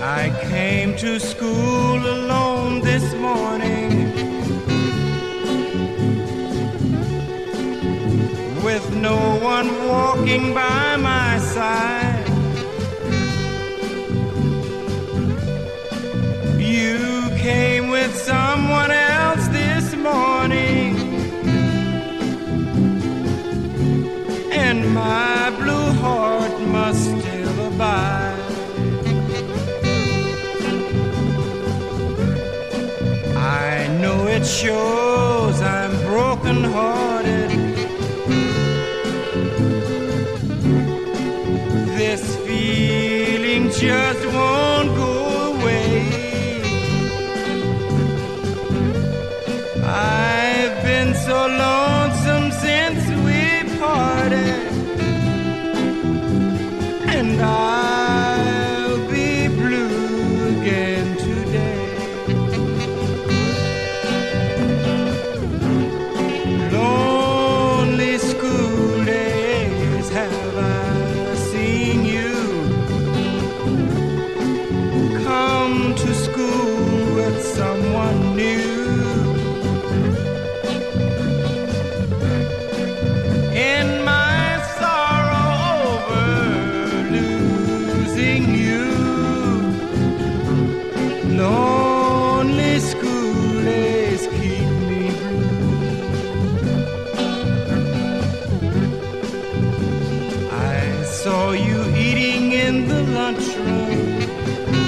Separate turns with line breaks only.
I came to school alone this morning with no one walking by my side. You came with someone else this morning, and my blue heart must still abide. I know it shows I'm broken-hearted. This feeling just won't go away. I've been so lonesome since we parted, and I'll be blue again today. Lonely school days, have I seen you come to school with someone new? In my sorrow over losing you, lonely school days keep me blue. I saw you eating in the lunchroom